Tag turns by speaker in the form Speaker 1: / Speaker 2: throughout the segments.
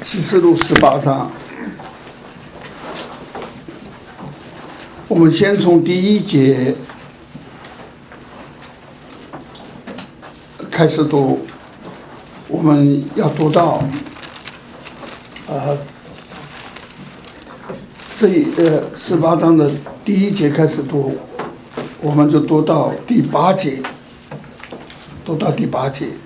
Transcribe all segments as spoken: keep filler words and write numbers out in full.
Speaker 1: 启示录十八章，我们先从第一节开始读，我们要读到，呃，这一呃十八章的第一节开始读，我们就读到第八节，读到第八节。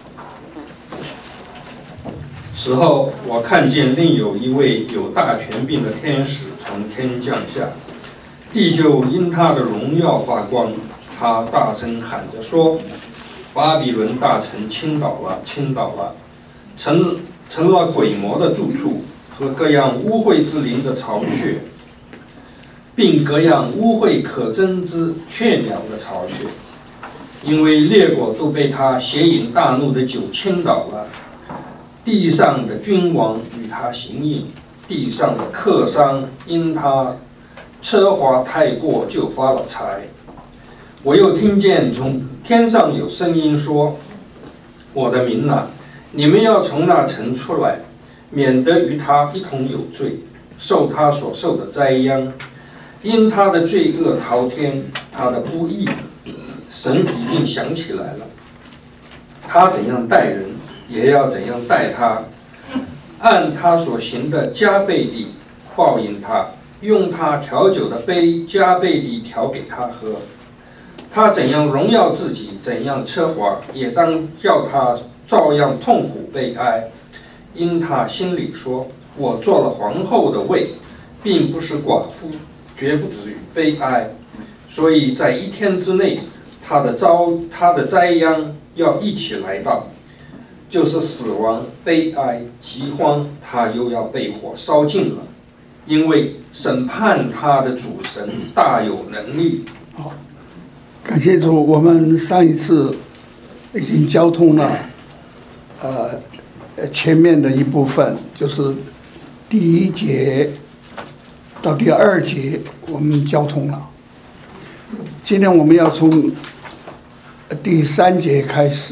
Speaker 2: 此后，我看见另有一位有大权柄的天使从天降下，地就因他的荣耀发光。他大声喊着说：“巴比伦大城倾倒了，倾倒了，成成了鬼魔的住处和各样污秽之灵的巢穴，并各样污秽可憎之雀鸟的巢穴，因为列国都被他邪淫大怒的酒倾倒了。”地上的君王与他行淫，地上的客商因他奢华太过就发了财。我又听见从天上有声音说：“我的民哪，你们要从那城出来，免得与他一同有罪，受他所受的灾殃。因他的罪恶滔天，他的不义，神已经想起来了。他怎样待人，也要怎样待他，按他所行的加倍地报应他，用他调酒的杯加倍地调给他喝。他怎样荣耀自己，怎样奢华，也当叫他照样痛苦悲哀。因他心里说：我做了皇后的位，并不是寡妇，绝不至于悲哀。所以在一天之内，他的遭他的灾殃要一起来到。就是死亡、悲哀、饥荒，他又要被火烧尽了，因为审判他的主神大有能力。
Speaker 1: 好，感谢主，我们上一次已经交通了，呃，前面的一部分，就是第一节到第二节，我们交通了。今天我们要从第三节开始。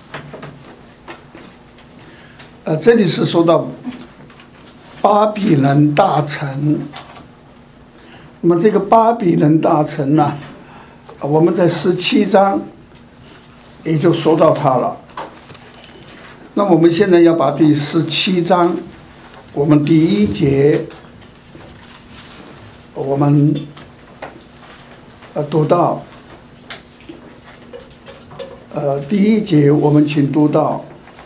Speaker 1: 呃，这里是说到巴比伦大城。那么这个巴比伦大城呢，我们在十七章也就说到它了。那我们现在要把第十七章，我们第一节，我们呃读到，呃第一节我们请读到。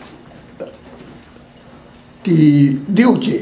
Speaker 1: 第六节，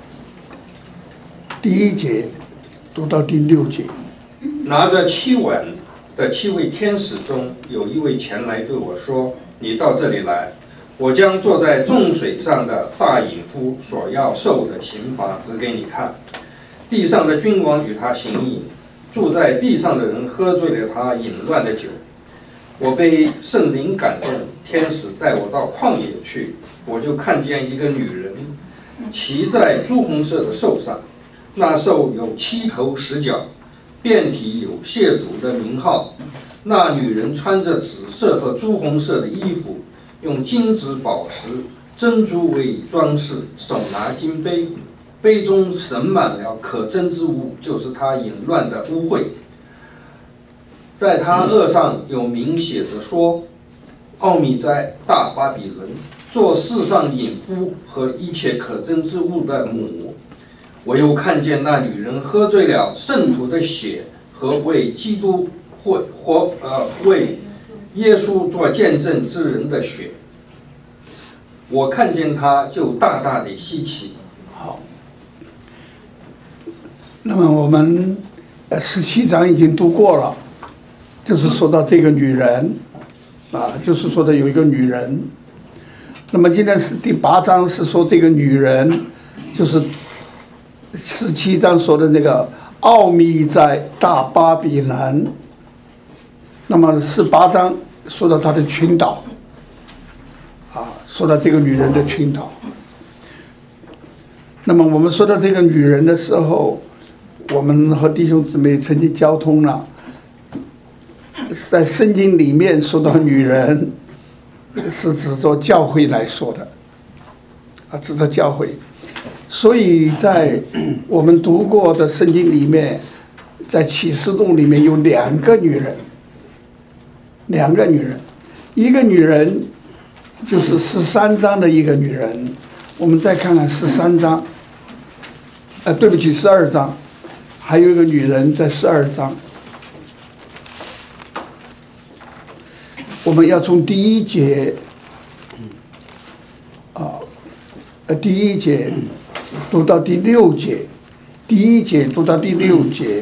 Speaker 1: 第一节读到第六节。
Speaker 2: 拿着七碗的七位天使中，有一位前来对我说：“你到这里来，我将坐在众水上的大淫妇所要受的刑罚指给你看。地上的君王与他行淫，住在地上的人喝醉了他淫乱的酒。我被圣灵感动，天使带我到旷野去。”我就看见一个女人骑在朱红色的兽上，那兽有七头十角，遍体有亵渎的名号。那女人穿着紫色和朱红色的衣服，用金子、宝石、珍珠为装饰，手拿金杯，杯中盛满了可憎之物，就是她淫乱的污秽。在她额上有名写着说：奥秘在大巴比伦，做世上淫妇和一切可憎之物的母。我又看见那女人喝醉了圣徒的血和为基督或或呃为耶稣做见证之人的血。我看见她就大大的稀奇。
Speaker 1: 好，那么我们呃十七章已经读过了，就是说到这个女人啊，就是说的有一个女人。那么今天是第八章，是说这个女人，就是十七章说的那个奥秘在大巴比伦。那么十八章说到她的倾倒，啊，说到这个女人的倾倒。那么我们说到这个女人的时候，我们和弟兄姊妹曾经交通了，在圣经里面说到女人。是指着教会来说的，啊，指着教会， 所以在我们读过的圣经里面，在启示录里面有两个女人，两个女人，一个女人就是十三章的一个女人。我们再看看十三章，呃，对不起，十二章，还有一个女人在十二章。我们要从第一节，啊，呃，第一节读到第六节，第一节读到第六节。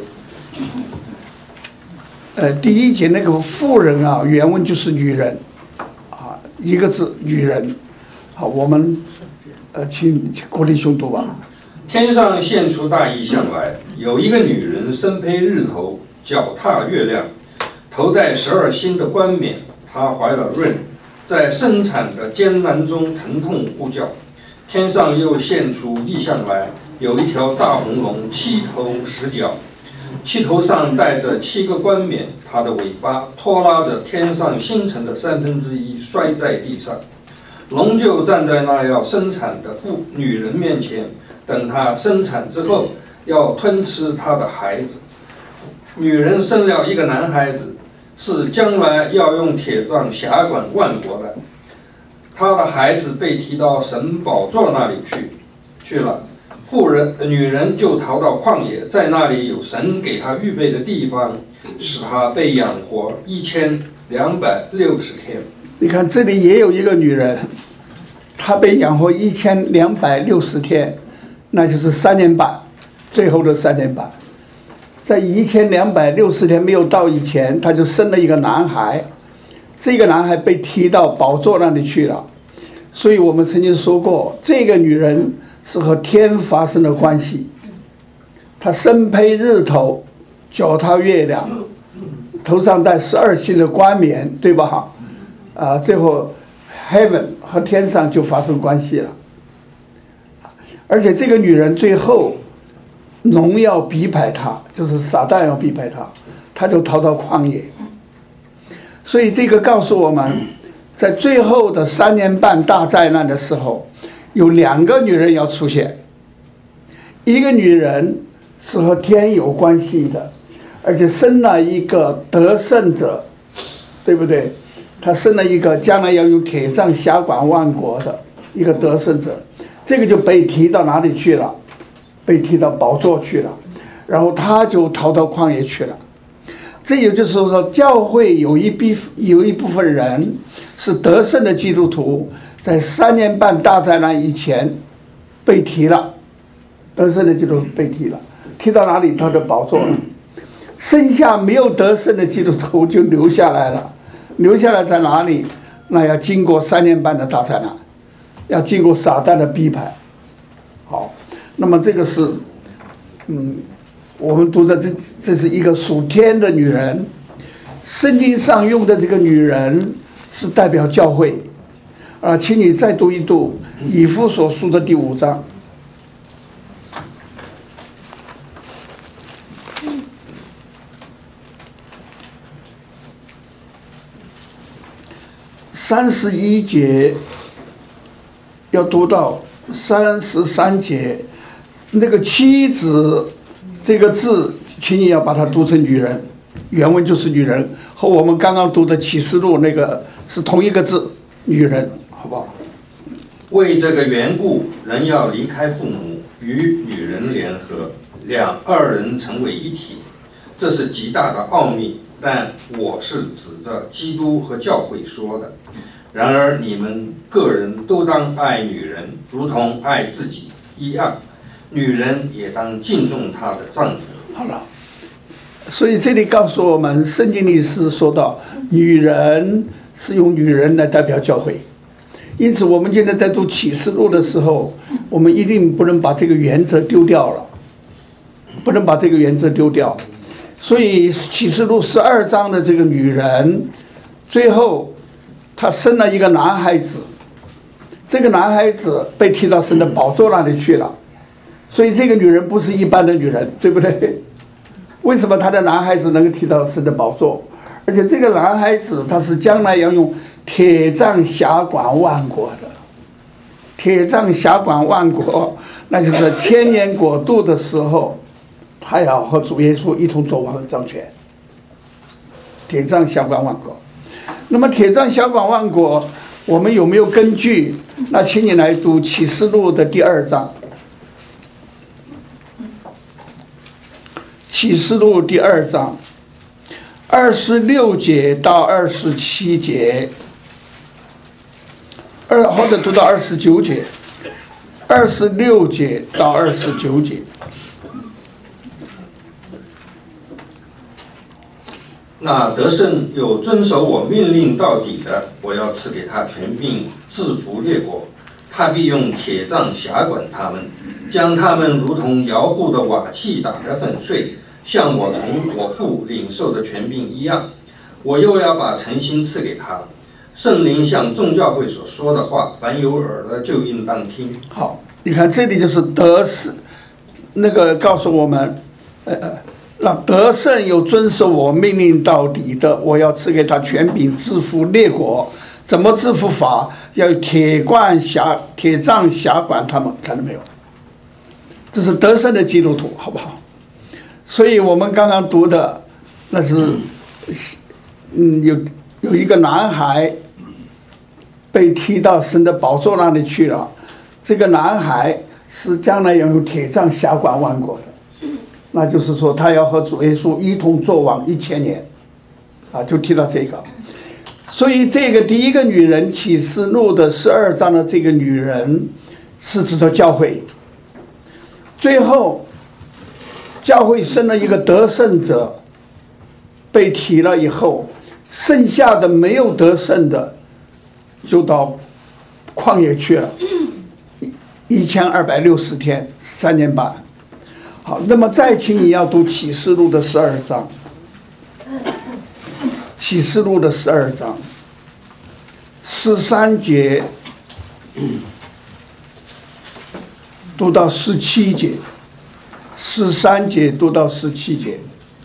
Speaker 1: 呃，第一节那个妇人啊，原文就是女人，啊，一个字，女人。好，我们呃，请国立兄读吧。
Speaker 2: 天上现出大异象来，有一个女人身披日头，脚踏月亮，头戴十二星的冠冕。她怀了孕，在生产的艰难中疼痛呼叫。天上又现出异象来，有一条大红龙，七头十角，七头上带着七个冠冕，它的尾巴拖拉着天上星辰的三分之一摔在地上。龙就站在那要生产的妇女人面前，等她生产之后，要吞吃她的孩子。女人生了一个男孩子，是将来要用铁杖辖管万国的。她的孩子被提到神宝座那里去去了。妇人女人就逃到旷野，在那里有神给她预备的地方，使她被养活一千两百六十天。
Speaker 1: 你看这里也有一个女人，她被养活一千两百六十天，那就是三年半，最后的三年半。在一千两百六十天没有到以前，她就生了一个男孩，这个男孩被提到宝座那里去了。所以我们曾经说过，这个女人是和天发生了关系。她身披日头，脚踏月亮，头上戴十二星的冠冕，对吧？啊，最后 heaven 和天上就发生关系了。而且这个女人最后龙要逼迫她，就是撒旦要逼迫她，她就逃到旷野。所以这个告诉我们，在最后的三年半大灾难的时候，有两个女人要出现。一个女人是和天有关系的，而且生了一个得胜者，对不对？她生了一个将来要用铁杖辖管万国的一个得胜者，这个就被提到哪里去了？被提到宝座去了，然后他就逃到旷野去了。这也就是说，教会有一批有一部分人是得胜的基督徒，在三年半大灾难以前被提了，得胜的基督徒被提了，提到哪里？他的宝座了。剩下没有得胜的基督徒就留下来了，留下来在哪里？那要经过三年半的大灾难，要经过撒旦的逼迫。好，那么这个是，嗯。我们读的这这是一个属天的女人，圣经上用的这个女人是代表教会，啊，请你再读一读以弗所书的第五章。三十一节要读到三十三节，那个妻子。这个字，请你要把它读成女人，原文就是女人，和我们刚刚读的启示录那个是同一个字，女人，好不好？
Speaker 2: 为这个缘故，人要离开父母，与女人联合，两二人成为一体，这是极大的奥秘。但我是指着基督和教会说的。然而你们个人都当爱女人，如同爱自己一样。女人也当敬重她的丈夫。
Speaker 1: 好了，所以这里告诉我们，圣经里是说到，女人是用女人来代表教会。因此，我们现在在读启示录的时候，我们一定不能把这个原则丢掉了，不能把这个原则丢掉。所以，启示录十二章的这个女人，最后她生了一个男孩子，这个男孩子被提到神的宝座那里去了。所以这个女人不是一般的女人，对不对？为什么她的男孩子能够提到神的宝座？而且这个男孩子他是将来要用铁杖辖管万国的， 铁杖辖管万国，那就是千年国度的时候，他要和主耶稣一同做王掌权。铁杖辖管万国，那么铁杖辖管万国，我们有没有根据？那请你来读启示录的第二章。启示录第二章，二十六节到二十七节，二或者读到二十九节，二十六节到二十九节。
Speaker 2: 那得胜有遵守我命令到底的，我要赐给他权柄，制服列国。他必用铁杖辖管他们，将他们如同摇户的瓦器打得粉碎，像我从我父领受的权柄一样。我又要把诚心赐给他。圣灵向众教会所说的话，凡有耳的就应当听。
Speaker 1: 好，你看这里就是得胜，那个告诉我们，呃，那得胜有遵守我命令到底的，我要赐给他权柄，制服列国。怎么制服法？要铁冠辖铁杖辖管他们，看到没有？这是得胜的基督徒，好不好？所以我们刚刚读的那是，嗯，有有一个男孩被提到神的宝座那里去了，这个男孩是将来要用铁杖辖管万国的，那就是说他要和主耶稣一同作王一千年，啊，就提到这个。所以这个第一个女人，启示录的十二章的这个女人是指的教会。最后教会生了一个得胜者被提了以后，剩下的没有得胜的就到旷野去了，一千二百六十天，三年半。好，那么再请你要读启示录的十二章。启示录的十二章，十三节读到十七节，十三节读到十七节。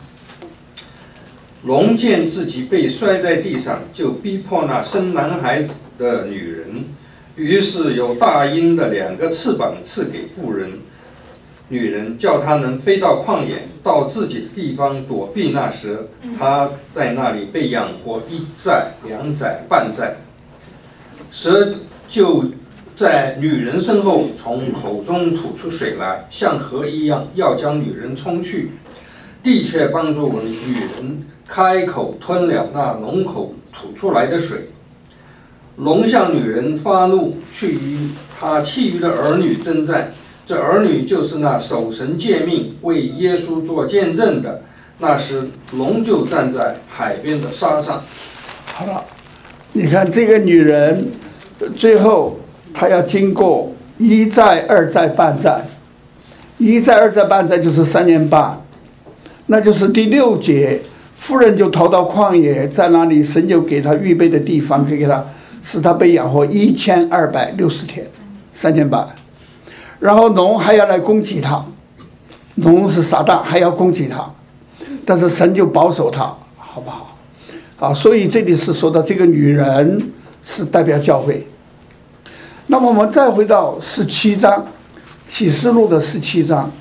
Speaker 2: 龙见自己被摔在地上，就逼迫那生男孩子的女人，于是有大鹰的两个翅膀赐给妇人，女人叫她能飞到旷野，到自己的地方躲避那蛇。她在那里被养活一载、两载、半载。蛇就在女人身后从口中吐出水来，像河一样，要将女人冲去。地却帮助女人开口吞了那龙口吐出来的水。龙向女人发怒，去与她其余的儿女征战。这儿女就是那守神诫命、为耶稣做见证的。那时龙就站在海边的沙上。
Speaker 1: 好了，你看这个女人，最后她要经过一载、二载、半载，一载、二载、半载就是三年半，那就是第六节，妇人就逃到旷野，在那里神就给她预备的地方，给她使她被养活一千二百六十天，三年半。然后龙还要来攻击他，龙是撒旦，还要攻击他，但是神就保守他，好不好？啊，所以这里是说到这个女人是代表教会。那么我们再回到十七章，启示录的十七章。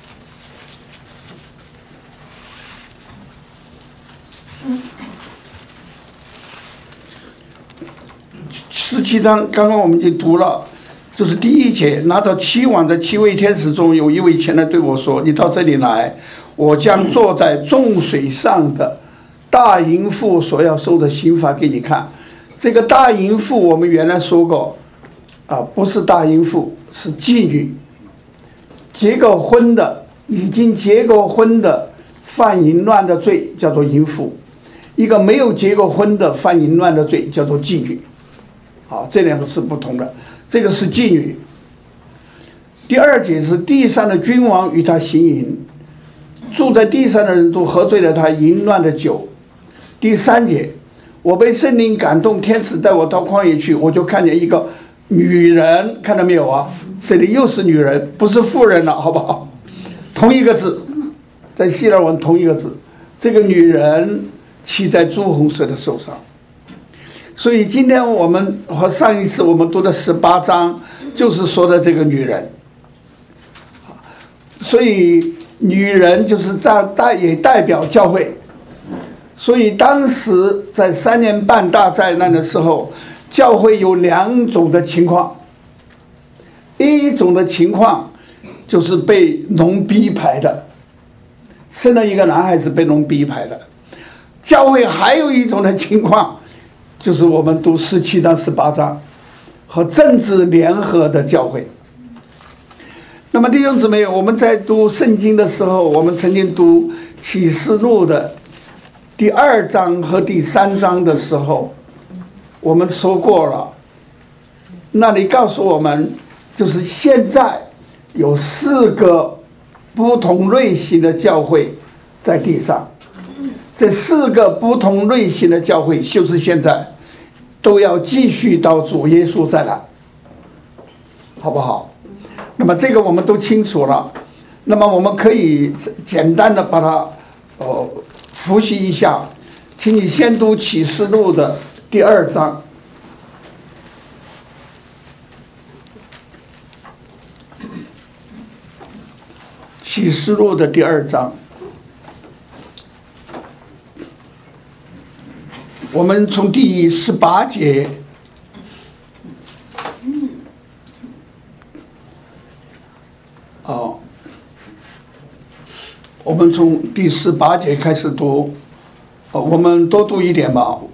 Speaker 1: 十七章刚刚我们已经读了。就是第一节，拿着七碗的七位天使中有一位前来对我说：“你到这里来，我将坐在众水上的大淫妇所要受的刑罚给你看。”这个大淫妇我们原来说过，啊，不是大淫妇，是妓女。结过婚的，已经结过婚的犯淫乱的罪叫做淫妇，一个没有结过婚的犯淫乱的罪叫做妓女。好，这两个是不同的。这个是妓女。第二节是地上的君王与他行淫，住在地上的人都喝醉了他淫乱的酒。第三节，我被圣灵感动，天使带我到旷野去，我就看见一个女人，看到没有啊？这里又是女人，不是妇人了，好不好？同一个字，在希腊文同一个字。这个女人骑在朱红色的兽上。所以今天我们和上一次我们读的十八章就是说的这个女人。所以女人就是代代也代表教会。所以当时在三年半大灾难的时候，教会有两种的情况。一种的情况就是被农逼排的，生了一个男孩子被农逼排的。教会还有一种的情况，就是我们读十七章十八章和政治联合的教会。那么弟兄姊妹，我们在读圣经的时候，我们曾经读启示录的第二章和第三章的时候，我们说过了，那里告诉我们，就是现在有四个不同类型的教会在地上，这四个不同类型的教会就是现在都要继续到主耶稣再来，好不好？那么这个我们都清楚了，那么我们可以简单的把它呃复习一下，请你先读启示录的第二章。启示录的第二章，我们从第十八节，哦，我们从第十八节开始读，哦，我们多读一点吧，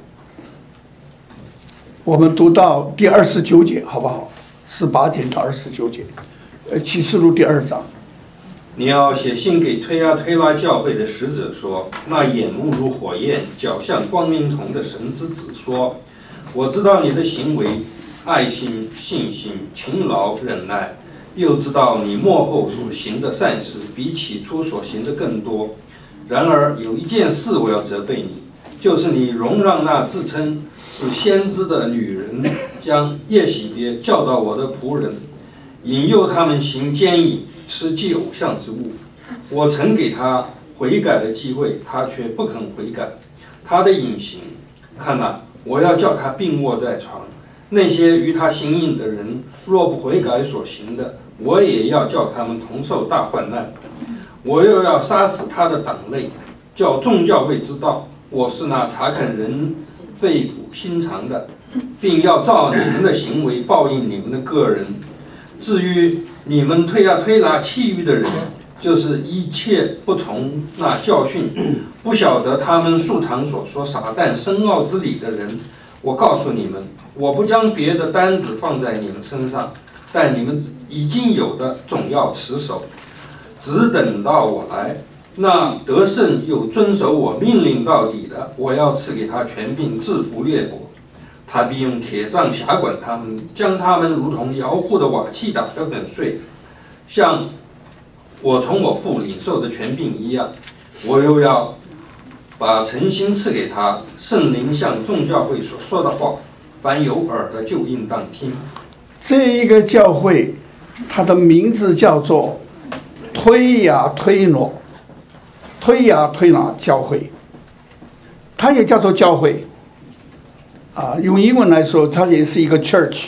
Speaker 1: 我们读到第二十九节，好不好？十八节到二十九节，呃，启示录第二章。
Speaker 2: 你要写信给推阿推拉教会的使者说，那眼目如火焰，脚像光明铜的神之子说，我知道你的行为，爱心、信心、勤劳、忍耐，又知道你末后所行的善事比起初所行的更多。然而有一件事我要责备你，就是你容让那自称是先知的女人将耶洗别叫到我的仆人，引诱他们行奸淫，吃祭偶像之物。我曾给他悔改的机会，他却不肯悔改。他的隐行，看哪，我要叫他病卧在床。那些与他行淫的人，若不悔改所行的，我也要叫他们同受大患难。我又要杀死他的党类，叫众教会知道，我是那查看人肺腑心肠的，并要照你们的行为报应你们的个人。至于你们推啊推拉其余的人，就是一切不从那教训，不晓得他们素常所说撒旦深奥之理的人，我告诉你们，我不将别的担子放在你们身上，但你们已经有的总要持守，只等到我来。那得胜又遵守我命令到底的，我要赐给他权柄制服列国。他必用铁杖辖管他们，将他们如同窑户的瓦器打得粉碎，像我从我父领受的权柄一样。我又要把诚心赐给他，圣灵向众教会所说的话，凡有耳的就应当听。
Speaker 1: 这一个教会，它的名字叫做推雅推挪，推雅推挪教会，它也叫做教会。啊，用英文来说，它也是一个 church，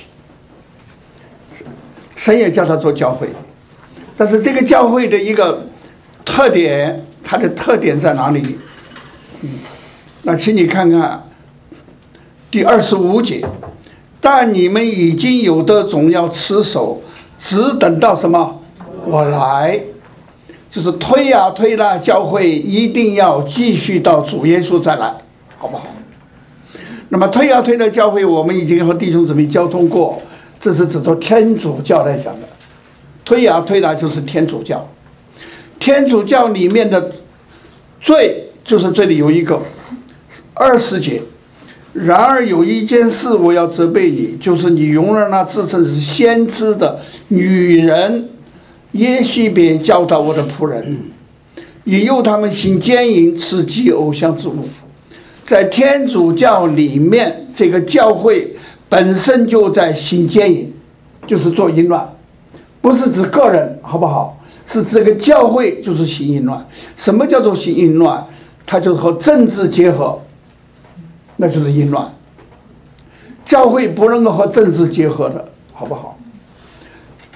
Speaker 1: 神也叫它做教会。但是这个教会的一个特点，它的特点在哪里？嗯，那请你看看第二十五节，但你们已经有的总要持守，只等到什么？我来。就是推呀推啦，教会一定要继续到主耶稣再来，好不好？那么推呀推啦教会，我们已经和弟兄姊妹交通过，这是指着天主教来讲的。推呀推啦就是天主教，天主教里面的罪就是这里有一个二十节。然而有一件事我要责备你，就是你容忍那自称是先知的女人耶洗别教导我的仆人，引诱他们行奸淫，吃祭偶像之物。在天主教里面，这个教会本身就在行奸淫，就是做淫乱，不是指个人，好不好？是这个教会就是行淫乱。什么叫做行淫乱？它就是和政治结合，那就是淫乱。教会不能够和政治结合的，好不好？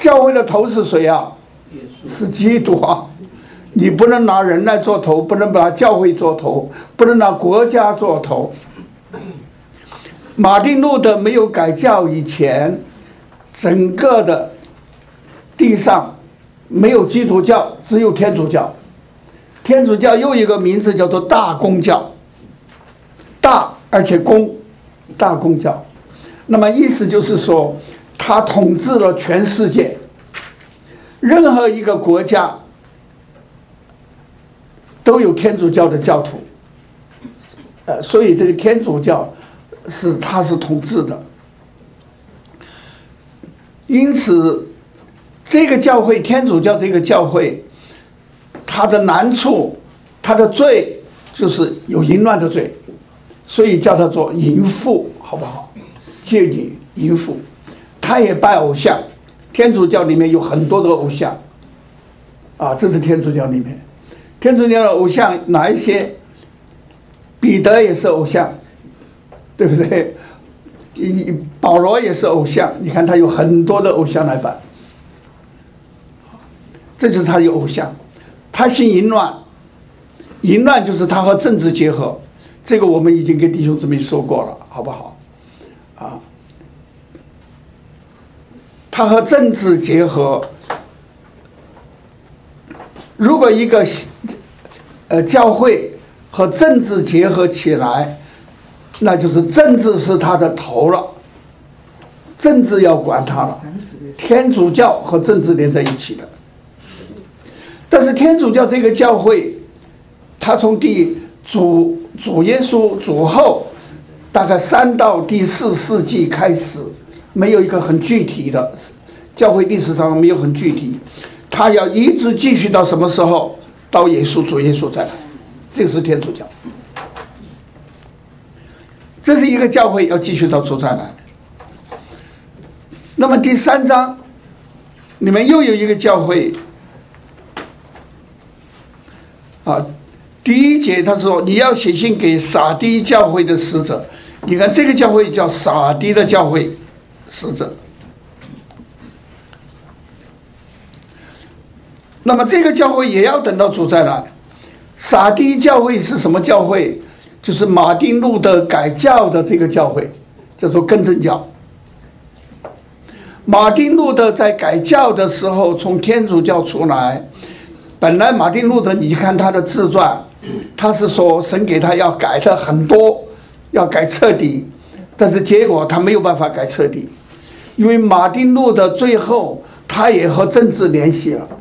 Speaker 1: 教会的头是谁啊？是基督啊！你不能拿人来做头，不能把教会做头，不能拿国家做头。马丁路德没有改教以前，整个的地上没有基督教，只有天主教。天主教又一个名字叫做大公教，大而且公，大公教。那么意思就是说，他统治了全世界，任何一个国家都有天主教的教徒，呃，所以这个天主教是他是统治的。因此，这个教会天主教这个教会，它的难处，它的罪就是有淫乱的罪，所以叫它做淫妇，好不好？戒女淫妇，他也拜偶像。天主教里面有很多的偶像，啊，这是天主教里面。天主教的偶像哪一些？彼得也是偶像，对不对？保罗也是偶像，你看他有很多的偶像来拜，这就是他有偶像。他信淫乱，淫乱就是他和政治结合，这个我们已经跟弟兄姊妹说过了，好不好？啊，他和政治结合。如果一个呃教会和政治结合起来，那就是政治是他的头了，政治要管他了。天主教和政治连在一起的，但是天主教这个教会，他从第主主耶稣主后大概三到第四世纪开始，没有一个很具体的教会历史上没有很具体，他要一直继续到什么时候？到耶稣主耶稣再来，这是天主教。这是一个教会要继续到主再来。那么第三章，你们又有一个教会啊，第一节他说你要写信给撒狄教会的使者。你看这个教会叫撒狄的教会使者。那么这个教会也要等到主再来。撒狄教会是什么教会？就是马丁路德改教的这个教会，叫做更正教。马丁路德在改教的时候从天主教出来，本来马丁路德你看他的自传，他是说神给他要改的很多，要改彻底，但是结果他没有办法改彻底，因为马丁路德最后他也和政治联系了，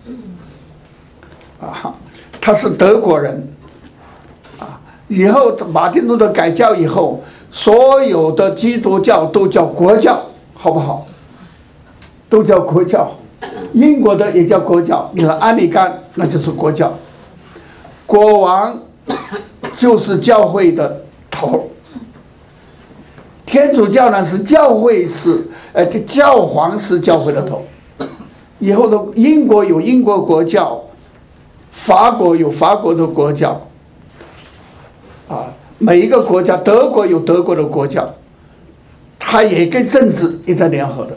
Speaker 1: 啊，他是德国人，啊，以后马丁路德改教以后，所有的基督教都叫国教，好不好？都叫国教，英国的也叫国教，你看安理甘那就是国教，国王就是教会的头。天主教呢是教会是，呃，教皇是教会的头。以后的英国有英国国教，法国有法国的国教，啊，每一个国家，德国有德国的国教，它也跟政治也在联合的。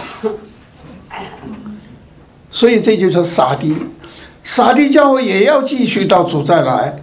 Speaker 1: 所以这就是撒狄，撒狄教会也要继续到主再来。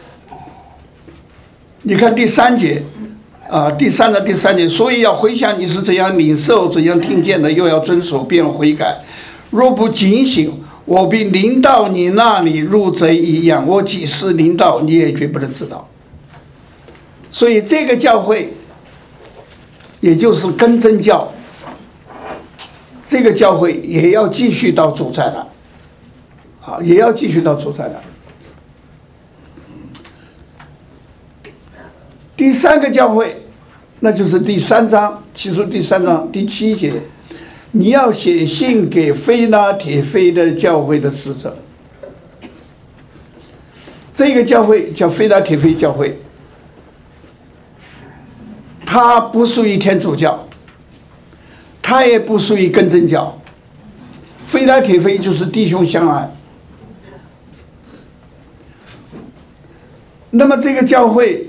Speaker 1: 你看第三节。啊，第三的第三节，所以要回想你是怎样领受、怎样听见的，又要遵守并悔改。若不警醒，我必临到你那里，如贼一样。我几时临到，你也绝不能知道。所以这个教会，也就是更正教，这个教会也要继续到主再来，啊，也要继续到主再来。第三个教会，那就是第三章，其实第三章第七节，你要写信给非拉铁非的教会的使者。这个教会叫非拉铁非教会，它不属于天主教，它也不属于更正教。非拉铁非就是弟兄相爱。那么这个教会，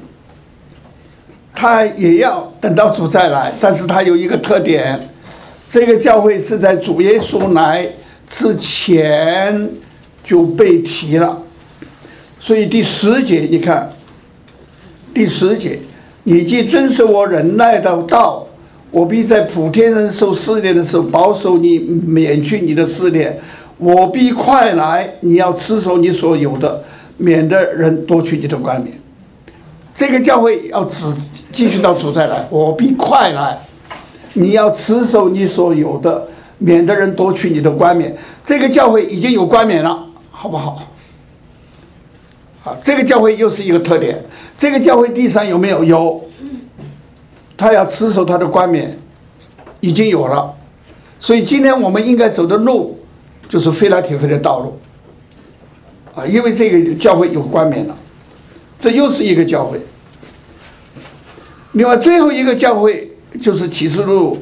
Speaker 1: 他也要等到主再来，但是他有一个特点， 这个教会是在主耶稣来之前就被提了。所以第十节，你看，第十节，你既遵守我忍耐的道，我必在普天人受试炼的时候保守你，免去你的试炼。我必快来，你要持守你所有的，免得人夺取你的冠冕。这个教会要只继续到主再来，我必快来，你要持守你所有的，免得人夺取你的冠冕。这个教会已经有冠冕了，好不好？啊，这个教会又是一个特点。这个教会地上有没有？有，他要持守他的冠冕，已经有了。所以今天我们应该走的路，就是非拉铁非的道路。啊，因为这个教会有冠冕了，这又是一个教会。另外最后一个教会就是启示录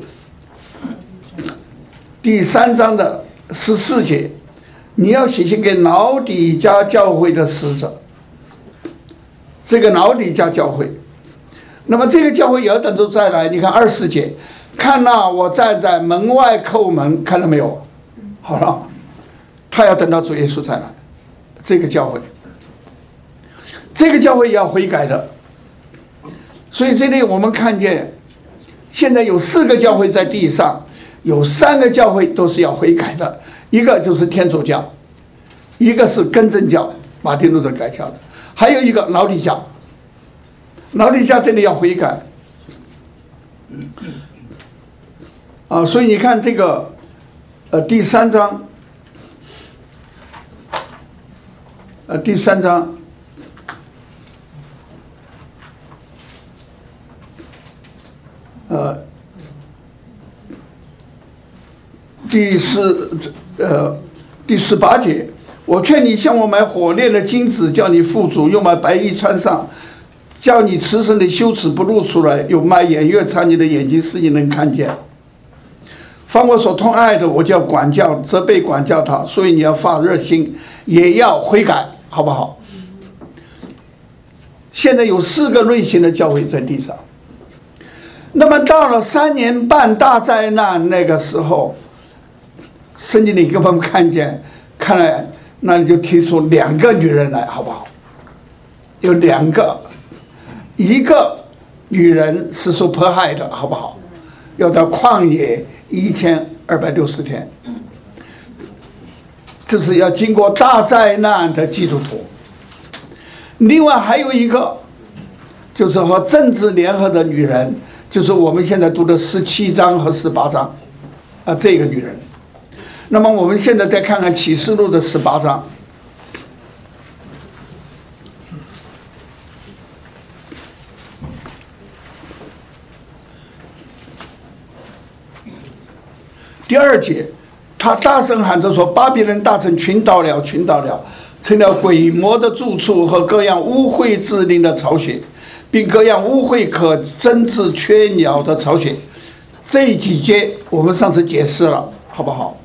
Speaker 1: 第三章的十四节，你要写信给老底嘉教会的使者。这个老底嘉教会，那么这个教会也要等着再来。你看二十四节，看那我站在门外叩门，看到没有？好了，他要等到主耶稣再来。这个教会，这个教会也要悔改的。所以这里我们看见，现在有四个教会在地上，有三个教会都是要悔改的。一个就是天主教，一个是更正教，马丁路德改教的，还有一个老底嘉。老底嘉这里要悔改啊，所以你看这个呃第三章，呃第三章。呃，第四呃第十八节，我劝你向我买火炼的金子，叫你富足；又买白衣穿上，叫你慈神的羞耻不露出来；又买眼月擦你的眼睛，使你能看见。凡我所痛爱的，我就要管教、责备、管教他。所以你要发热心，也要悔改，好不好？现在有四个类型的教会在地上。那么到了三年半大灾难那个时候，圣经里给我们看见，看来那里就提出两个女人来，好不好？有两个，一个女人是受迫害的，好不好？要到旷野一千二百六十天，这是要经过大灾难的基督徒。另外还有一个，就是和政治联合的女人。就是我们现在读的十七章和十八章，啊，这个女人。那么我们现在再看看启示录的十八章。第二节，他大声喊着说：“巴比伦大城群倒了，群倒了，成了鬼魔的住处和各样污秽之灵的巢穴。”并各样污秽可针刺雀鸟的巢穴。这几节我们上次解释了，好不好？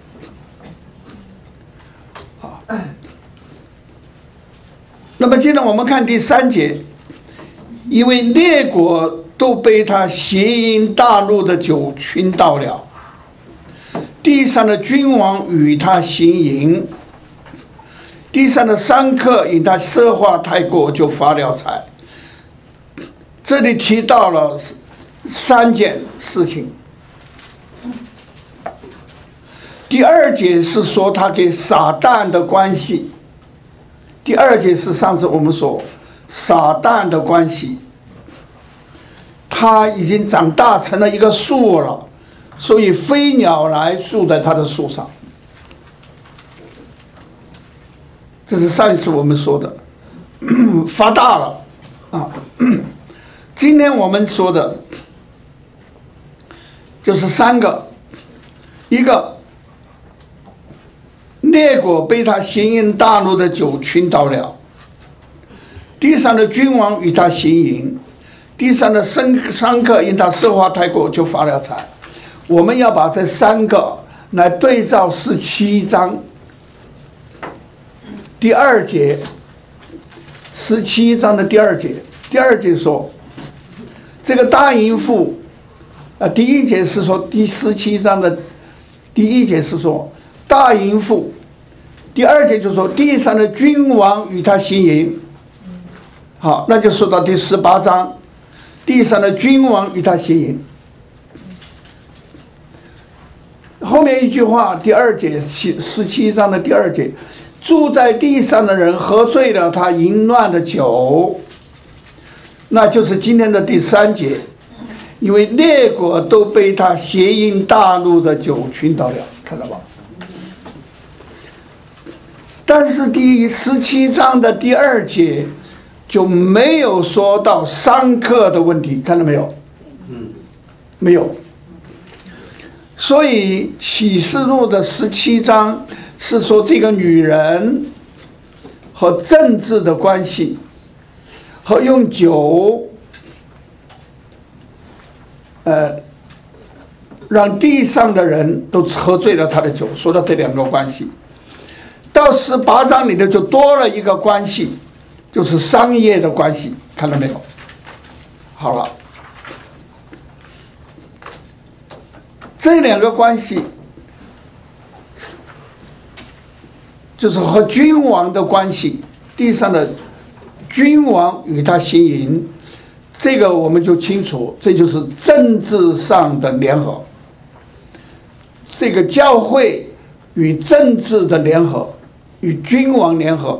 Speaker 1: 啊，那么接着我们看第三节，因为列国都被他邪淫大怒的酒熏倒了，地上的君王与他行淫，地上的商客因他奢华太过就发了财。这里提到了三件事情。第二节是说他跟撒旦的关系，第二节是上次我们说撒旦的关系，他已经长大成了一个树了，所以飞鸟来住在他的树上。这是上一次我们说的发大了啊。今天我们说的就是三个，一个列国被他行淫大怒的酒熏倒了，地上的君王与他行淫，地上的商客因他奢华太过就发了财。我们要把这三个来对照十七章第二节，十七章的第二节，第二节说。这个大淫妇，啊，第一节是说第十七章的第一节是说大淫妇，第二节就是说地上的君王与他行淫。好，那就说到第十八章，地上的君王与他行淫。后面一句话，第二节十七章的第二节，住在地上的人喝醉了他淫乱的酒，那就是今天的第三节，因为列国都被他邪淫大怒的酒熏倒了，看到吧？但是第十七章的第二节就没有说到商客的问题，看到没有？嗯，没有。所以启示录的十七章是说这个女人和政治的关系，和用酒呃让地上的人都喝醉了她的酒，说到这两个关系。到十八章里头就多了一个关系，就是商业的关系，看到没有？好了，这两个关系就是和君王的关系，地上的君王与他行淫，这个我们就清楚，这就是政治上的联合。这个教会与政治的联合，与君王联合，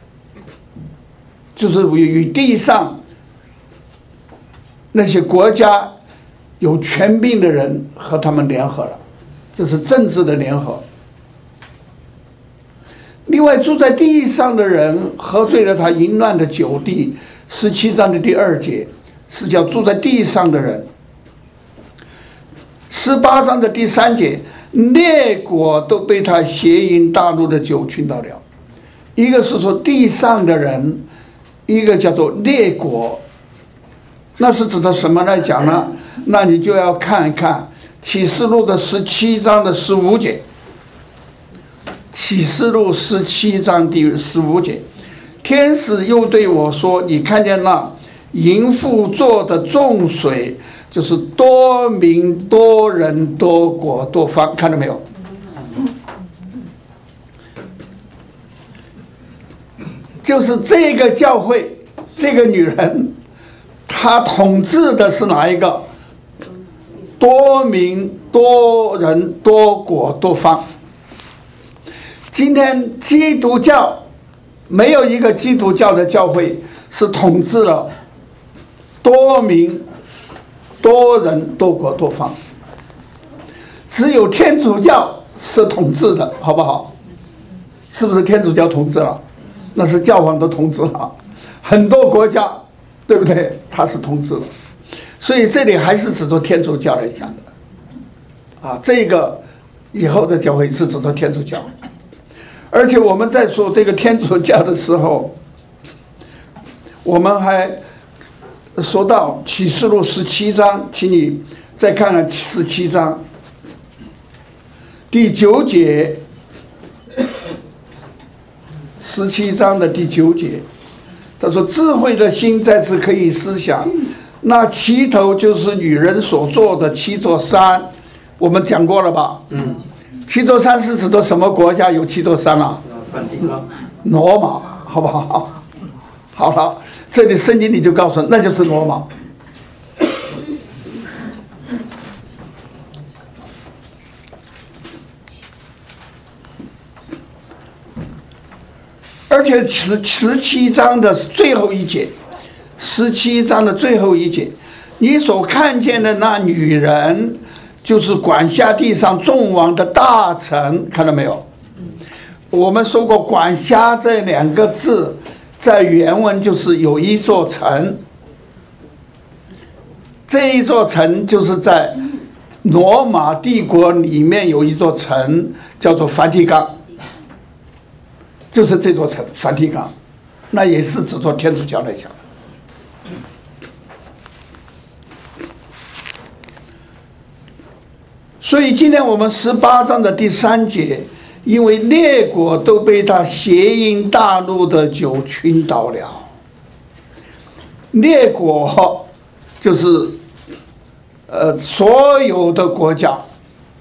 Speaker 1: 就是与地上那些国家有权柄的人和他们联合了，这是政治的联合。另外，住在地上的人喝醉了他淫乱的酒地，十七章的第二节是叫住在地上的人。十八章的第三节，列国都被他邪淫大怒的酒熏倒了。一个是说地上的人，一个叫做列国。那是指的什么来讲呢？那你就要看看启示录的十七章的十五节。启示录十七章第十五节，天使又对我说：“你看见那淫妇做的众水，就是多民、多人、多国、多方，看到没有？就是这个教会，这个女人，她统治的是哪一个？多民、多人、多国、多方。今天基督教没有一个基督教的教会是统治了多民、多人、多国、多方，只有天主教是统治的，好不好？是不是天主教统治了？那是教皇都统治了，很多国家，对不对？他是统治了，所以这里还是指着天主教来讲的，啊，这个以后的教会是指着天主教。而且我们在说这个天主教的时候，我们还说到启示录十七章，请你再看看十七章第九节，十七章的第九节，他说：“智慧的心在此可以思想，那七头就是女人所做的七座山。”我们讲过了吧？嗯。七座山是指的什么国家有七座山啊？罗马，好不好？好了，这里圣经里就告诉，那就是罗马。而且十十七章的最后一节，十七章的最后一节，你所看见的那女人，就是管辖地上众王的大臣，看到没有？我们说过，管辖这两个字在原文就是有一座城，这一座城就是在罗马帝国里面有一座城叫做梵蒂冈，就是这座城梵蒂冈，那也是指着天主教来讲的。所以今天我们十八章的第三节，因为列国都被他邪淫大怒的酒熏倒了。列国就是呃所有的国家，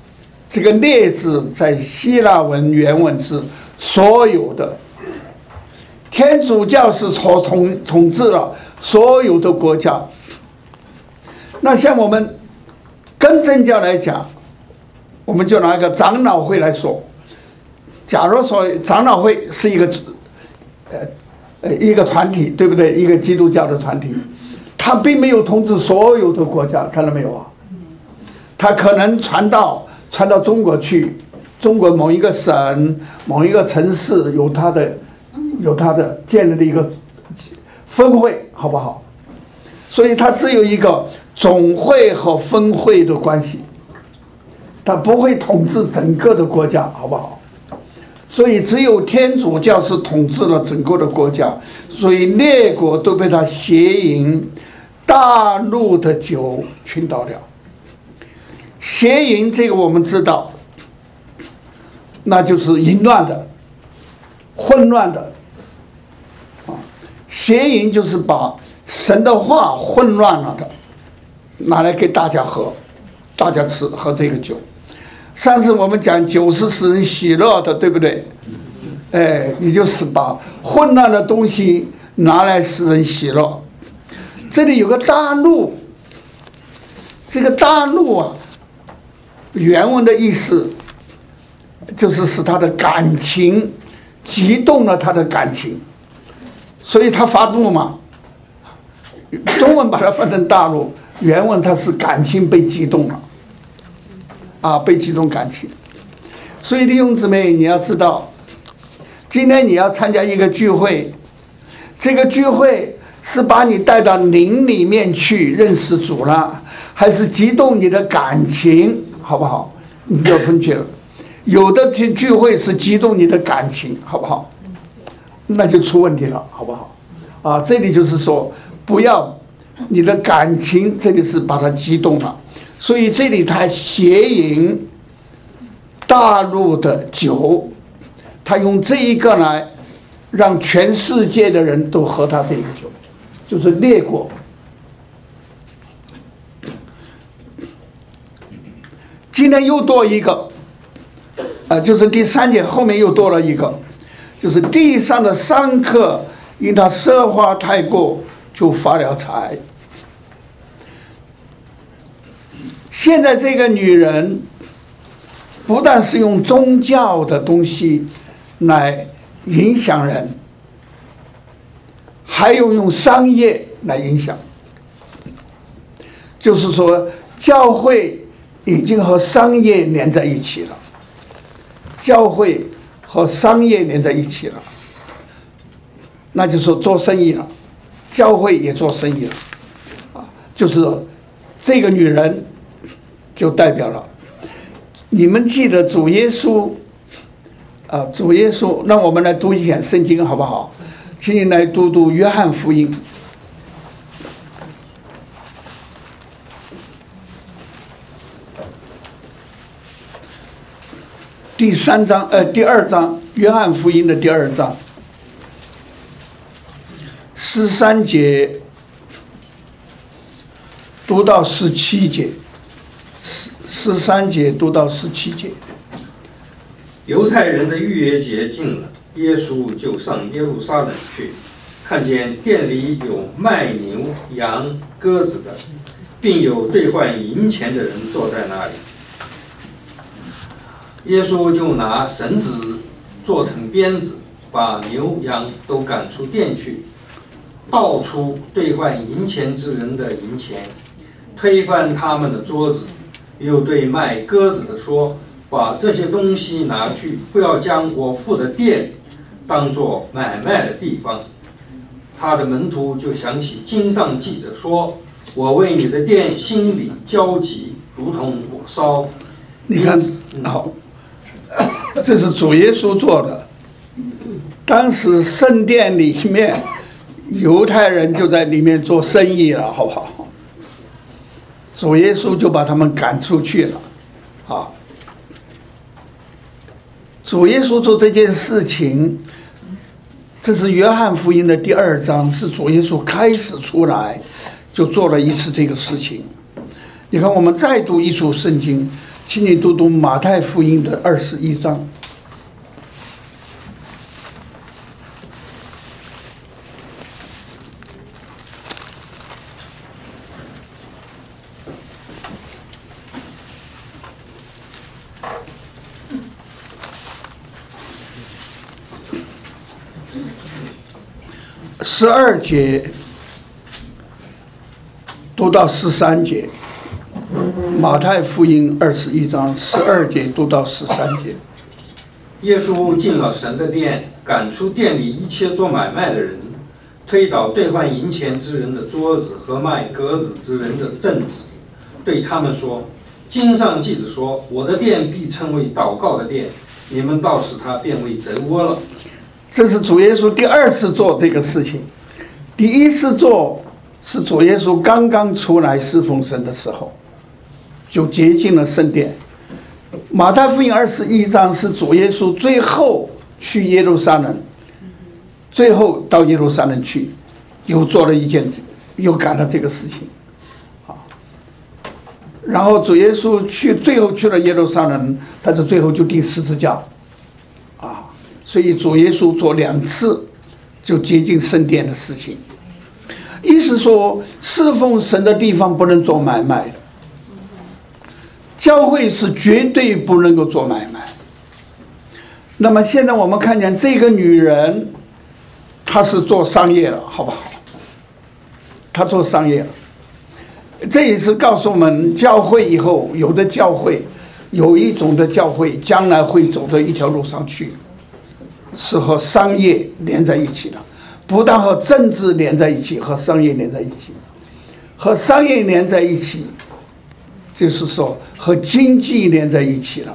Speaker 1: 这个列字在希腊文原文是所有的。天主教是统统统治了所有的国家。那像我们跟正教来讲，我们就拿一个长老会来说。假如说长老会是一个呃呃一个团体，对不对？一个基督教的团体，他并没有统治所有的国家，看到没有啊？他可能传到传到中国去，中国某一个省、某一个城市有他的有他的建立的一个分会，好不好？所以他只有一个总会和分会的关系，他不会统治整个的国家，好不好？所以只有天主教是统治了整个的国家，所以列国都被他邪淫大陆的酒倾倒了。邪淫这个我们知道，那就是淫乱的、混乱的啊。邪淫就是把神的话混乱了的，拿来给大家喝，大家吃喝这个酒。上次我们讲酒是使人喜乐的，对不对？哎，你就是把混乱的东西拿来使人喜乐。这里有个大怒，这个大怒啊，原文的意思就是使他的感情激动了他的感情，所以他发怒嘛。中文把它翻成大怒，原文它是感情被激动了。啊，被激动感情。所以弟兄姊妹，你要知道，今天你要参加一个聚会，这个聚会是把你带到灵里面去认识主了，还是激动你的感情，好不好？你就要分清了。有的聚聚会是激动你的感情，好不好？那就出问题了，好不好？啊，这里就是说，不要你的感情，这里是把它激动了。所以这里他邪淫大陆的酒，他用这一个来让全世界的人都喝他这个酒，就是列国。今天又多一个，呃，就是第三节后面又多了一个，就是地上的商客因他奢华太过就发了财。现在这个女人不但是用宗教的东西来影响人，还有用商业来影响。就是说，教会已经和商业连在一起了，教会和商业连在一起了，那就是说做生意了，教会也做生意了，啊，就是这个女人。就代表了，你们记得主耶稣，啊，主耶稣，让我们来读一点圣经好不好？请你来读读约翰福音，第三章，呃，第二章，约翰福音的第二章，十三节读到十七节。十三节读到十七节。
Speaker 2: 犹太人的逾越节近了，耶稣就上耶路撒冷去，看见店里有卖牛羊鸽子的，并有兑换银钱的人坐在那里。耶稣就拿绳子做成鞭子，把牛羊都赶出店去，倒出兑换银钱之人的银钱，推翻他们的桌子，又对卖鸽子的说：“把这些东西拿去，不要将我父的店当作买卖的地方。”他的门徒就想起经上记着说：“我为你的店心里焦急，如同火烧。”
Speaker 1: 你看，好，这是主耶稣做的。当时圣殿里面，犹太人就在里面做生意了，好不好？主耶稣就把他们赶出去了，啊！主耶稣做这件事情，这是约翰福音的第二章，是主耶稣开始出来就做了一次这个事情。你看，我们再读一处圣经， 请你读读马太福音的二十一章。十二节读到十三节，马太福音二十一章十二节读到十三节。
Speaker 2: 耶稣进了神的殿，赶出店里一切做买卖的人，推倒兑换银钱之人的桌子和卖鸽子之人的凳子，对他们说：经上记着说，我的殿必称为祷告的殿，你们倒使它变为贼窝了。
Speaker 1: 这是主耶稣第二次做这个事情，第一次做是主耶稣刚刚出来侍奉神的时候，就洁净了圣殿。马太福音二十一章是主耶稣最后去耶路撒冷，最后到耶路撒冷去，又做了一件，又干了这个事情，啊，然后主耶稣去最后去了耶路撒冷，他就最后就钉十字架，啊。所以主耶稣做两次就洁净圣殿的事情，意思说侍奉神的地方不能做买卖的，教会是绝对不能够做买卖。那么现在我们看见这个女人，她是做商业了，好不好？她做商业了，这也是告诉我们，教会以后有的教会，有一种的教会将来会走到一条路上去。是和商业连在一起的，不但和政治连在一起，和商业连在一起，和商业连在一起，就是说和经济连在一起了，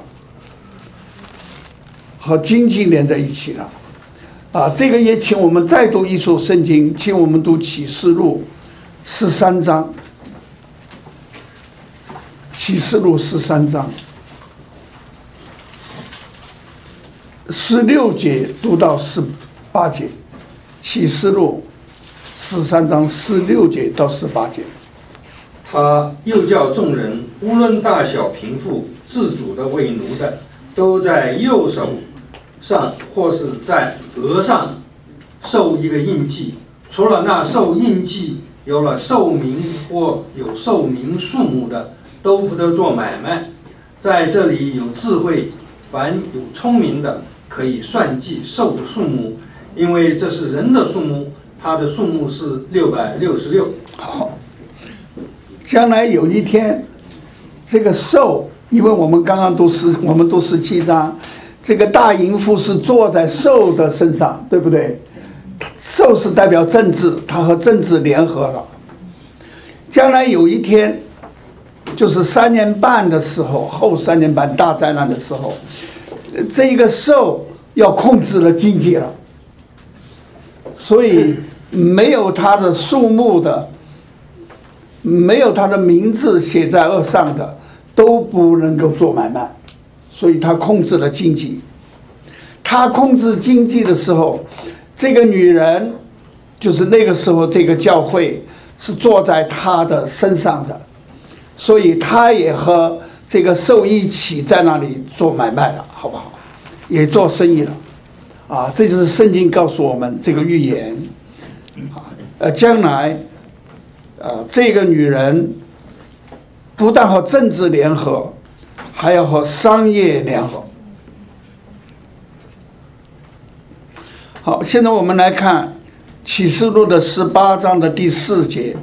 Speaker 1: 和经济连在一起了，啊，这个也请我们再读一处圣经，请我们读启示录十三章，启示录十三章。十六节读到十八节，启示录十三章十六节到十八节。
Speaker 2: 他又叫众人，无论大小贫富，自主的为奴的，都在右手上或是在额上受一个印记。除了那受印记有了寿名或有寿名数目的，都不得做买卖。在这里有智慧，凡有聪明的，可以算计兽的数目，因为这是人的数目，它的数目是六百六十六。
Speaker 1: 好，将来有一天，这个兽，因为我们刚刚读十，我们读十七章，这个大淫妇是坐在兽的身上，对不对？兽是代表政治，它和政治联合了。将来有一天，就是三年半的时候，后三年半大灾难的时候。这一个兽要控制了经济了，所以没有它的数目的，没有它的名字写在额上的，都不能够做买卖，所以它控制了经济。它控制经济的时候，这个女人就是那个时候这个教会是坐在她的身上的，所以她也和这个兽一起在那里做买卖了，好不好？也做生意了，啊，这就是圣经告诉我们这个预言，啊，呃，将来，呃，这个女人不但和政治联合，还要和商业联合。好，现在我们来看启示录的十八章的第四节，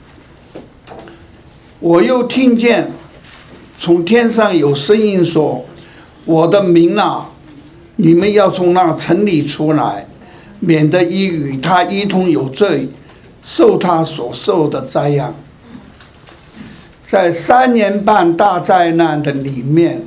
Speaker 1: 我又听见从天上有声音说：“我的民啊，你们要从那城里出来，免得一与他一同有罪，受他所受的灾殃。”在三年半大灾难的里面，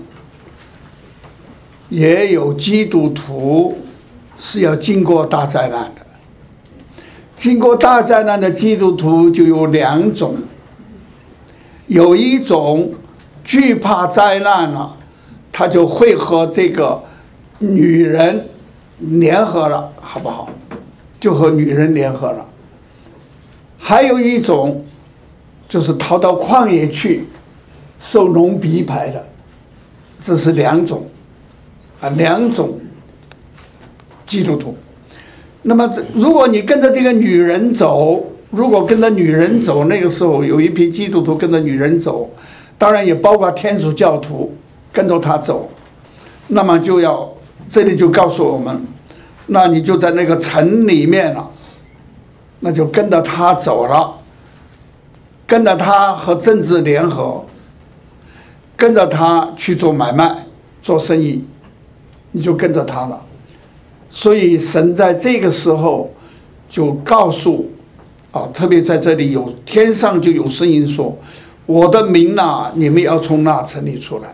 Speaker 1: 也有基督徒是要经过大灾难的。经过大灾难的基督徒就有两种，有一种惧怕灾难了，他就会和这个女人联合了，好不好？就和女人联合了。还有一种就是逃到旷野去受龙逼迫的， 这是两种啊，两种基督徒。那么如果你跟着这个女人走，如果跟着女人走，那个时候有一批基督徒跟着女人走，当然也包括天主教徒跟着他走，那么就要这里就告诉我们，那你就在那个城里面了，那就跟着他走了，跟着他和政治联合，跟着他去做买卖做生意，你就跟着他了。所以神在这个时候就告诉啊，特别在这里有天上就有声音说，我的名啊，你们要从那城里出来。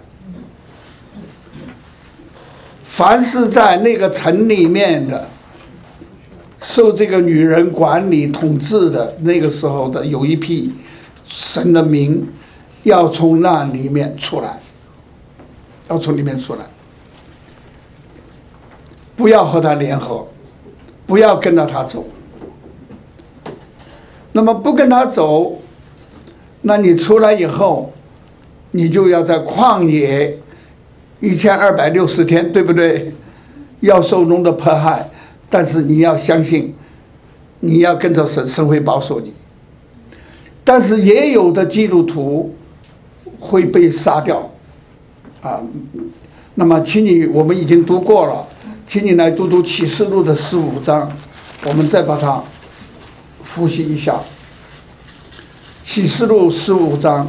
Speaker 1: 凡是在那个城里面的受这个女人管理统治的，那个时候的有一批神的名要从那里面出来，要从里面出来，不要和他联合，不要跟着他走。那么不跟他走，那你出来以后，你就要在旷野一千二百六十天，对不对？要受龙的迫害，但是你要相信，你要跟着神，神会保守你。但是也有的基督徒会被杀掉，啊，那么请你，我们已经读过了，请你来读读启示录的十五章，我们再把它复习一下。启示录十五章，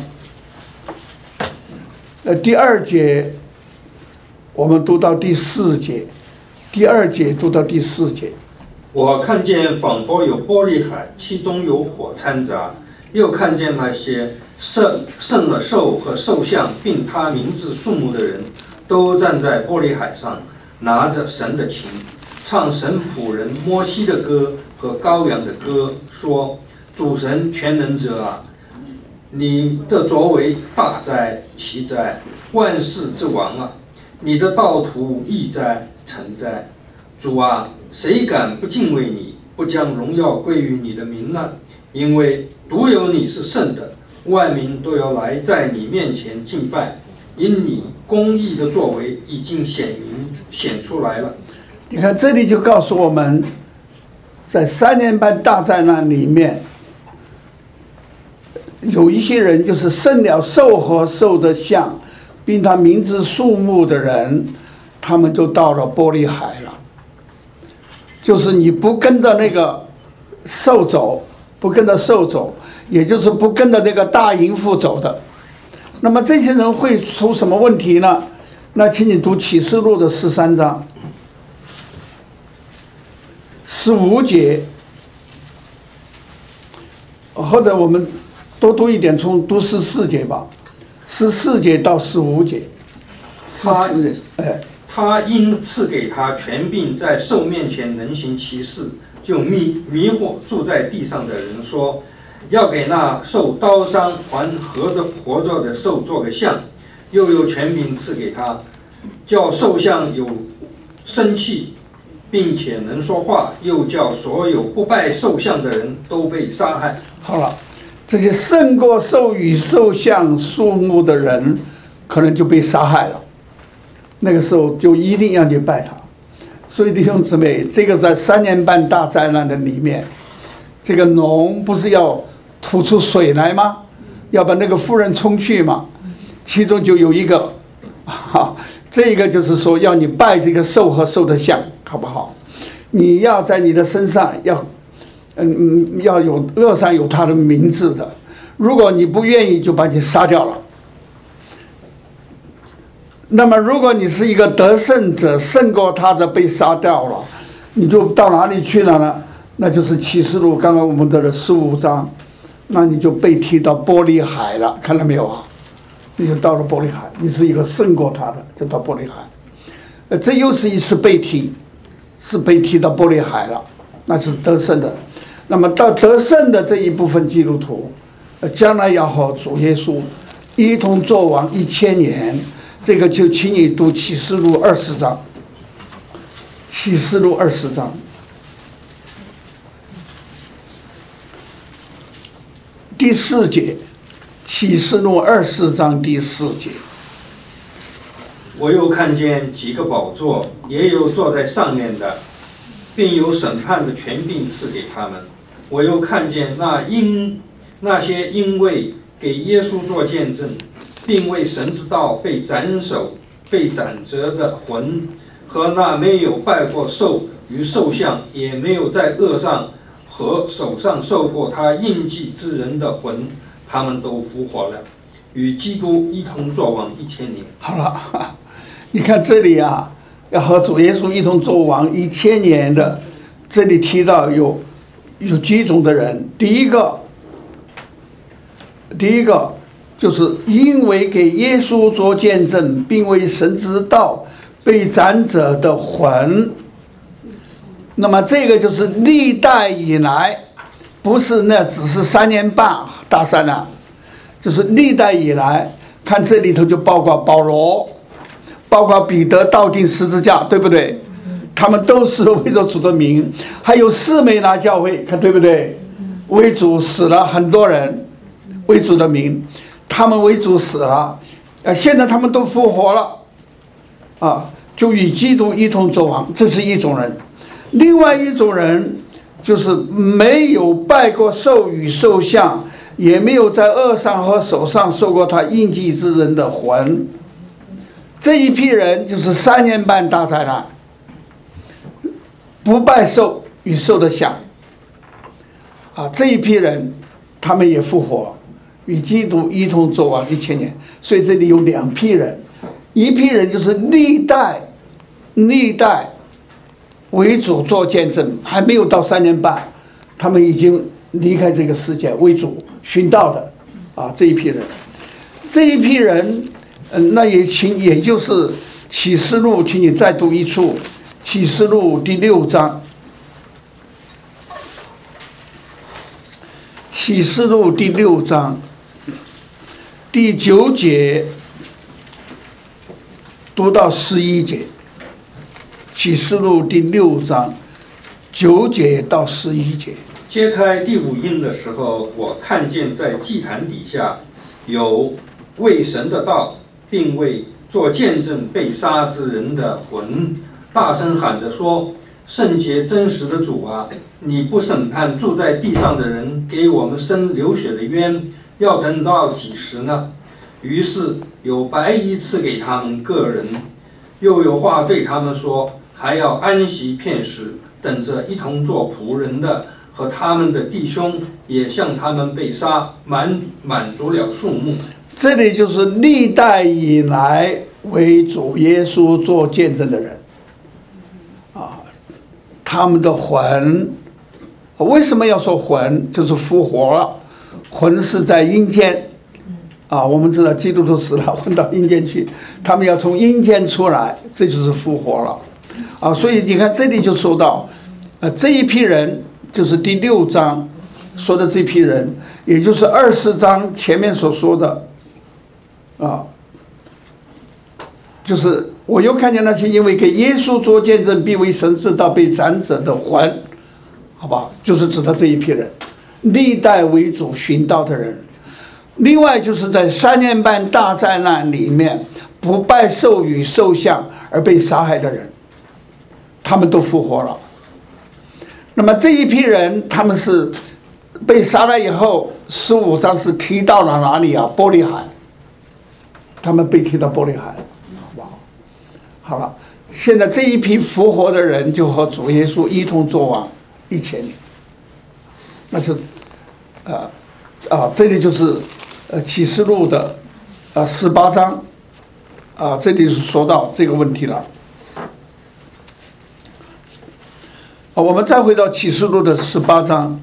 Speaker 1: 呃，第二节，我们读到第四节，第二节读到第四节。
Speaker 2: 我看见仿佛有玻璃海，其中有火掺杂，又看见那些胜胜了兽和兽像，并他名字数目的人，都站在玻璃海上，拿着神的琴，唱神仆人摩西的歌和羔羊的歌，说：主神全能者啊，你的作为大哉奇哉，万事之王啊，你的道途义哉诚哉。主啊，谁敢不敬畏你，不将荣耀归于你的名呢？因为独有你是圣的，万民都要来在你面前敬拜，因你公义的作为已经显明显出来了。
Speaker 1: 你看这里就告诉我们，在三年半大灾难里面，有一些人就是胜了兽和兽的像，并他名字数目的人，他们就到了玻璃海了。就是你不跟着那个兽走，不跟着兽走，也就是不跟着那个大淫妇走的，那么这些人会出什么问题呢？那请你读启示录的十三章十五节，或者我们多读一点，从读十四节吧，十四节到十五节。
Speaker 2: 他
Speaker 1: 哎。
Speaker 2: 他因赐给他权柄，在兽面前能行其事，就迷迷惑住在地上的人，说要给那受刀伤还活着活着的兽做个像，又有权柄赐给他，叫兽像有生气，并且能说话，又叫所有不拜兽像的人都被杀害。
Speaker 1: 好了，这些胜过兽与兽像数目的人，可能就被杀害了。那个时候就一定要去拜他，所以弟兄姊妹，这个在三年半大灾难的里面，这个龙不是要吐出水来吗？要把那个妇人冲去吗？其中就有一个，哈，这个就是说要你拜这个兽和兽的像，好不好？你要在你的身上要，嗯，要有额上有他的名字的，如果你不愿意，就把你杀掉了。那么如果你是一个得胜者，胜过他的被杀掉了，你就到哪里去了呢？那就是启示录刚刚我们的十五章，那你就被踢到玻璃海了，看到没有啊？你就到了玻璃海，你是一个胜过他的，就到玻璃海。呃，这又是一次被踢，是被踢到玻璃海了，那是得胜的。那么到得胜的这一部分基督徒，呃，将来要和主耶稣一同作王一千年。这个就请你读启示录二十章，启示录二十章第四节，启示录二十章第四节。
Speaker 2: 我又看见几个宝座，也有坐在上面的，并有审判的权柄赐给他们。我又看见那因那些因为给耶稣做见证，并为神之道被斩首、被斩折的魂，和那没有拜过兽与兽像，也没有在额上和手上受过他印记之人的魂，他们都复活了，与基督一同作王一千年。
Speaker 1: 好了，你看这里啊，要和主耶稣一同作王一千年的，这里提到有有几种的人。第一个，第一个就是因为给耶稣做见证，并为神之道被斩者的魂。那么这个就是历代以来，不是那只是三年半大灾难，就是历代以来，看这里头就包括保罗，包括彼得倒钉十字架，对不对？他们都是为着主的名。还有士美拿教会，看对不对？为主死了很多人，为主的名，他们为主死了，啊，现在他们都复活了，啊，就与基督一同作王，这是一种人。另外一种人就是没有拜过兽与兽像，也没有在额上和手上受过他印记之人的魂。这一批人就是三年半大灾难，不拜兽与兽的像，啊，这一批人他们也复活，与基督一同作王一千年。所以这里有两批人，一批人就是历代历代为主做见证，还没有到三年半，他们已经离开这个世界，为主殉道的，啊，这一批人，这一批人，嗯，那也请，也就是启示录，请你再读一处，启示录第六章，启示录第六章第九节读到十一节。启示录第六章九节到十一节。
Speaker 2: 揭开第五印的时候，我看见在祭坛底下有为神的道，并为做见证被杀之人的魂，大声喊着说：圣洁真实的主啊，你不审判住在地上的人，给我们生流血的冤，要等到几时呢？于是有白衣赐给他们个人，又有话对他们说，还要安息片时，等着一同做仆人的和他们的弟兄也像他们被杀，满满足了数目。
Speaker 1: 这里就是历代以来为主耶稣做见证的人，啊，他们的魂，为什么要说魂？就是复活了。魂是在阴间，啊，我们知道基督徒死了，混到阴间去，他们要从阴间出来，这就是复活了。啊，所以你看这里就说到，呃，这一批人就是第六章说的这批人，也就是二十章前面所说的，啊，就是我又看见那些因为给耶稣做见证，必为神之道被斩者的魂，好吧，就是指的这一批人，历代为主殉道的人。另外就是在三年半大灾难里面不拜兽与兽像而被杀害的人，他们都复活了。那么这一批人，他们是被杀了以后，十五章是提到了哪里啊？玻璃海，他们被提到玻璃海，好不好？好了，现在这一批复活的人就和主耶稣一同作王一千年，那是，呃，啊，这里就是呃启示录的呃十八章，啊，这里是说到这个问题了。啊，我们再回到启示录的十八章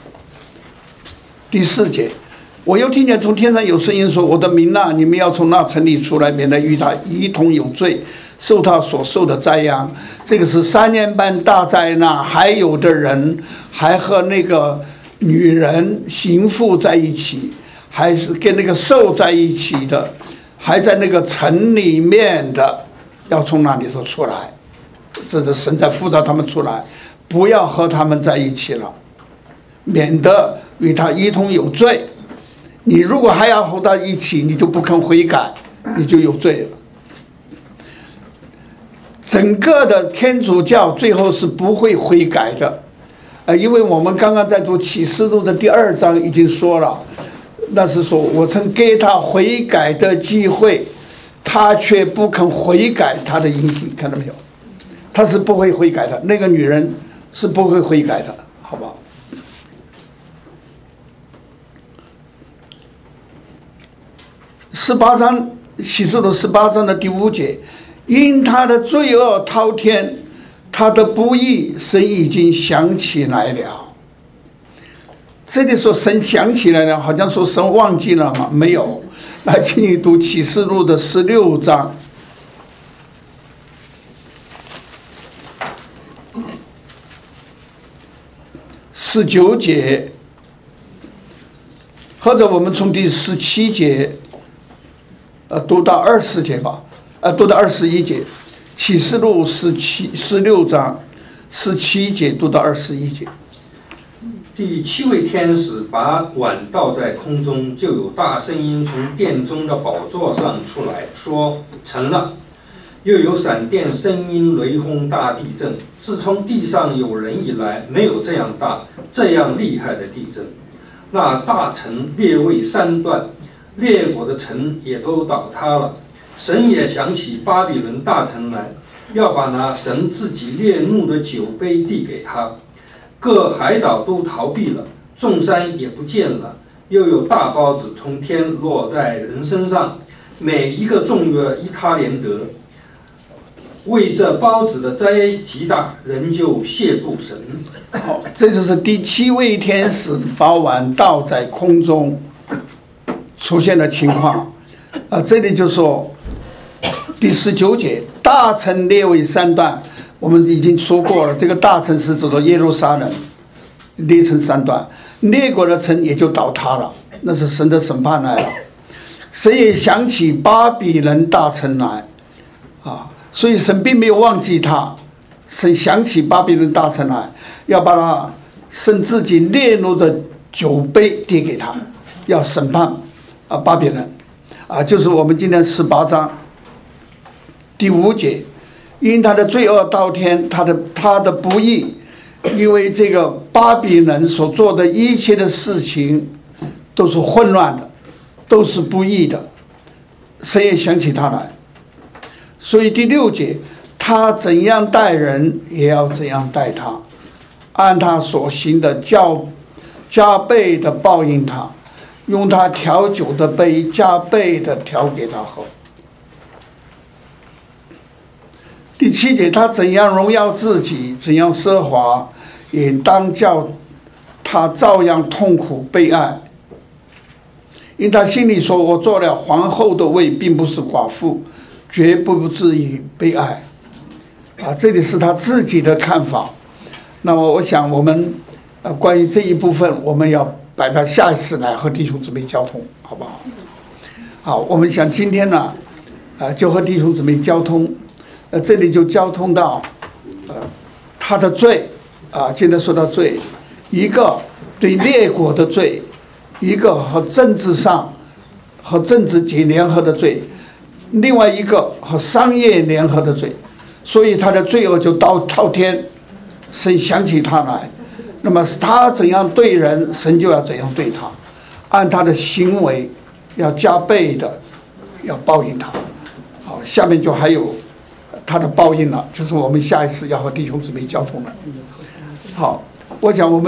Speaker 1: 第四节，我又听见从天上有声音说：“我的民啊，你们要从那城里出来，免得与他一同有罪，受他所受的灾殃。”这个是三年半大灾难，还有的人还和那个女人淫妇在一起，还是跟那个兽在一起的，还在那个城里面的，要从那里头出来。这是神在呼召他们出来，不要和他们在一起了，免得与他一同有罪。你如果还要和他一起，你就不肯悔改，你就有罪了。 整个的天主教最后是不会悔改的，呃，因为我们刚刚在读启示录的第二章已经说了，那是说我曾给他悔改的机会，他却不肯悔改他的淫行，看到没有？他是不会悔改的，那个女人是不会悔改的，好不好？十八章启示录十八章的第五节，因他的罪恶滔天，他的不义，神已经想起来了。这里说神想起来了，好像说神忘记了吗？没有。来，请你读启示录的十六章。十九节，或者我们从第十七节，呃，读到二十节吧，呃，读到二十一节，启示录十七十六章十七节读到二十一节。
Speaker 2: 第七位天使把碗倒在空中，就有大声音从殿中的宝座上出来，说：“成了。”又有闪电、声音、雷轰、大地震。自从地上有人以来，没有这样大、这样厉害的地震。那大城裂为三段，列国的城也都倒塌了。神也想起巴比伦大城来，要把那神自己烈怒的酒杯递给他。各海岛都逃避了，众山也不见了。又有大包子从天落在人身上，每一个重约一他连得。为这包子的灾极大，人就谢不神。
Speaker 1: 好，这就是第七位天使把碗倒在空中出现的情况。啊，这里就说第十九节，大城列为三段。我们已经说过了，这个大城是指的耶路撒冷，列成三段，列国的城也就倒塌了，那是神的审判来了。神也想起巴比伦大城来，啊，所以神并没有忘记他，神想起巴比伦大城来，要把他神自己烈怒的酒杯递给他，要审判啊巴比伦，啊，就是我们今天十八章第五节。因他的罪恶滔天，他的他的不义，因为这个巴比伦所做的一切的事情都是混乱的，都是不义的，神也想起他来。所以第六节，他怎样待人，也要怎样待他，按他所行的较加倍的报应他，用他调酒的杯加倍的调给他喝。第七节，他怎样荣耀自己，怎样奢华，也当叫他照样痛苦悲哀。因他心里说：“我做了皇后的位，并不是寡妇，绝不至于悲哀。”啊，这里是他自己的看法。那么，我想我们呃关于这一部分，我们要摆到下一次来和弟兄姊妹交通，好不好？好，我们想今天呢，呃，就和弟兄姊妹交通。呃，这里就交通到，呃，他的罪，啊，今天说到罪，一个对列国的罪，一个和政治上和政治界联合的罪，另外一个和商业联合的罪，所以他的罪恶就到滔天，神想起他来，那么他怎样对人，神就要怎样对他，按他的行为要加倍的要报应他。好，下面就还有他的报应了，就是我们下一次要和弟兄姊妹交通了。好，我想我们。